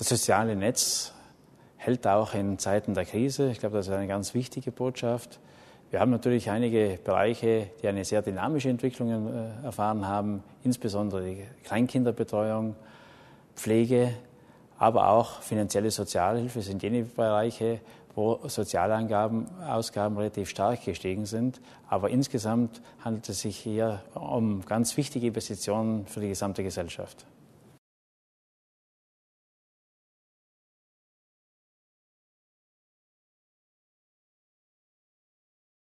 Das soziale Netz hält auch in Zeiten der Krise. Ich glaube, das ist eine ganz wichtige Botschaft. Wir haben natürlich einige Bereiche, die eine sehr dynamische Entwicklung erfahren haben, insbesondere die Kleinkinderbetreuung, Pflege, aber auch finanzielle Sozialhilfe sind jene Bereiche, wo Sozialausgaben relativ stark gestiegen sind. Aber insgesamt handelt es sich hier um ganz wichtige Investitionen für die gesamte Gesellschaft.